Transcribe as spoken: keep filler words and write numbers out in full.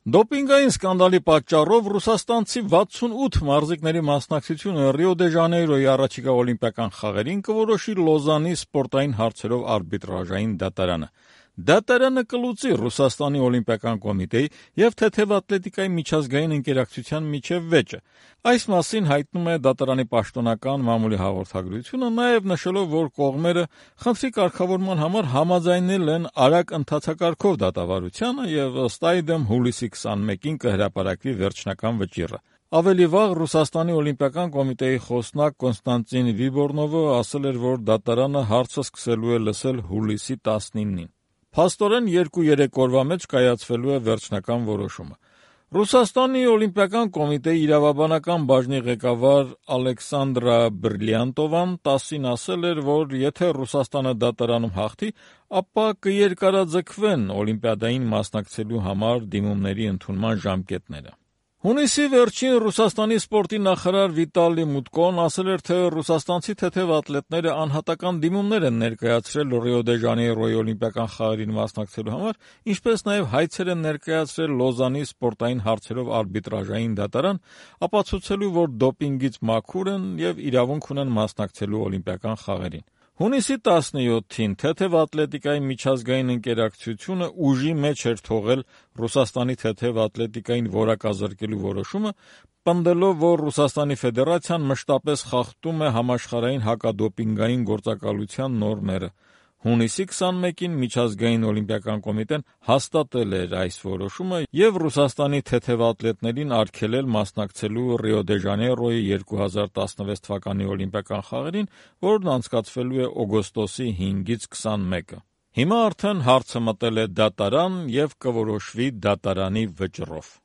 Դոպինգային սկանդալի պատճառով ռուսաստանցի վաթսունութ մարզիկների մասնակցությունը Ռիո դե Ժանեյրոյի առաջիկա օլիմպիական խաղերին կորոշի Լոզանի սպորտային հարցերով արբիտրաժային դատարանը։ Դատարանը կլուծի Ռուսաստանի օլիմպիական կոմիտեի եւ թեթև ատլետիկայի միջազգային ընկերակցության միջև վեճը։ Այս մասին հայտնում է դատարանի պաշտոնական մամուլի հաղորդագրությունը, նաեւ նշելով, որ կողմերը խնդրի կարգավորման համար համաձայնել են արագ ընթացակարգով դատավարությանը եւ ըստ այդմ հուլիսի քսանմեկին կհրապարակվի վերջնական վճիռը։ Ավելի վաղ Ռուսաստանի օլիմպիական կոմիտեի խոսնակ Կոնստանտին Վիբորնովը ասել էր, որ դատարանը հարցը սկսելու է լսել հուլիսի տասնինին։ Փաստորեն երկու-երեք օրվա մեջ կայացվելու է վերջնական որոշումը։ Ռուսաստանի օլիմպիական կոմիտեի իրավաբանական բաժնի ղեկավար Ալեքսանդրա Բրլիանտովան տասին ասել էր, որ եթե Ռուսաստանը դատարանում հաղթի, ապա կերկարաձգվեն օլիմպիադային մասնակցելու համար դիմումների ընդունման ժամկետները։ Հունիսի վերջին Ռուսաստանի սպորտի նախարար Վիտալի Մուտկոն ասել էր, թե ռուսաստանցի թեթև ատլետները անհատական դիմումներ են ներկայացրել Ռիո դե Ժանեյրոյի օլիմպիական խաղերին մասնակցելու համար, ինչպես նաև հայցեր են ներկայացրել Լոզանի սպորտային հարցերով արբիտրաժային դատարան, ապացուցելու, որ դոպինգից մաքուր են եւ իրավունք ունեն մասնակցելու օլիմպիական խաղերին։ Հունիսի տասնյոթին թեթև ատլետիկայի միջազգային ընկերակցությունը ուժի մեջ էր թողել Ռուսաստանի թեթև ատլետիկային որակազրկելու որոշումը, պնդելով, որ Ռուսաստանի Ֆեդերացիան մշտապես խախտում է համաշխարհային հակադոպինգային գործակալության նորմերը։ Հունիսի քսանմեկին միջազգային օլիմպիական կոմիտեն հաստատել էր այս որոշումը եւ Ռուսաստանի թեթև ատլետներին արգելել մասնակցելու Ռիո դե Ժանեյրոյի երկու հազար տասնվեց թվականի օլիմպիական խաղերին, որն անցկացվելու է օգոստոսի հինգից քսանմեկը։ Հիմա արդեն հարցը մտել է դատարան եւ կորոշվի դատարանի վճռով։